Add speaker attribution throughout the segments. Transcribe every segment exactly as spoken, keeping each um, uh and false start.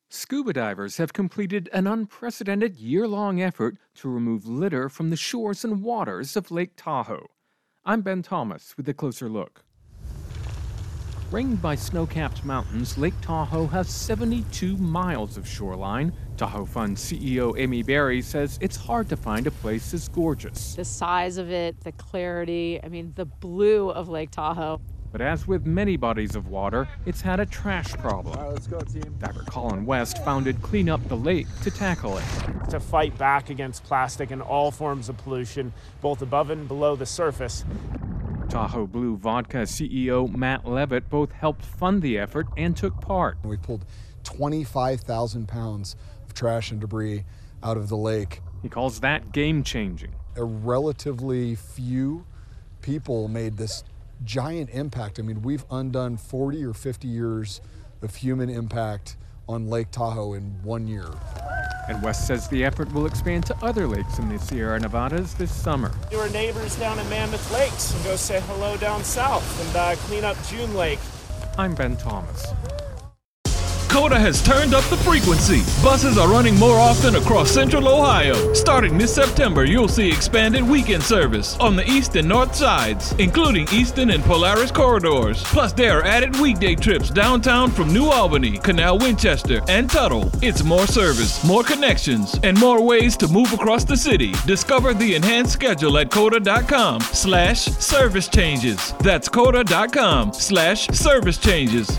Speaker 1: Scuba divers have completed an unprecedented year-long effort to remove litter from the shores and waters of Lake Tahoe. I'm Ben Thomas with a closer look. Ringed by snow-capped mountains, Lake Tahoe has seventy-two miles of shoreline. Tahoe Fund C E O Amy Berry says it's hard to find a place as gorgeous.
Speaker 2: The size of it, the clarity, I mean, the blue of Lake Tahoe.
Speaker 1: But as with many bodies of water, it's had a trash problem.
Speaker 3: All right, let's go, team.
Speaker 1: Diver Colin West founded Clean Up the Lake to tackle it.
Speaker 4: To fight back against plastic and all forms of pollution, both above and below the surface.
Speaker 1: Tahoe Blue Vodka C E O Matt Levitt both helped fund the effort and took part.
Speaker 5: We pulled twenty-five thousand pounds of trash and debris out of the lake.
Speaker 1: He calls that game-changing.
Speaker 5: A relatively few people made this giant impact. I mean, we've undone forty or fifty years of human impact on Lake Tahoe in one year.
Speaker 1: And West says the effort will expand to other lakes in the Sierra Nevadas this summer.
Speaker 4: Your neighbors down in Mammoth Lakes and go say hello down south and uh, clean up June Lake.
Speaker 1: I'm Ben Thomas.
Speaker 6: COTA has turned up the frequency. Buses are running more often across central Ohio. Starting this September, you'll see expanded weekend service on the east and north sides, including Easton and Polaris corridors. Plus, there are added weekday trips downtown from New Albany, Canal Winchester, and Tuttle. It's more service, more connections, and more ways to move across the city. Discover the enhanced schedule at COTA.com slash service changes. That's COTA.com slash service changes.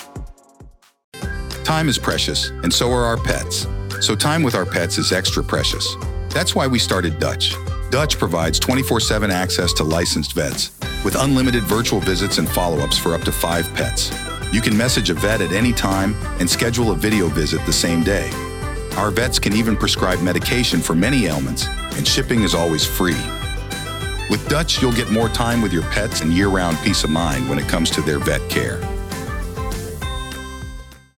Speaker 7: Time is precious, and so are our pets. So time with our pets is extra precious. That's why we started Dutch. Dutch provides twenty-four seven access to licensed vets, with unlimited virtual visits and follow-ups for up to five pets. You can message a vet at any time and schedule a video visit the same day. Our vets can even prescribe medication for many ailments, and shipping is always free. With Dutch, you'll get more time with your pets and year-round peace of mind when it comes to their vet care.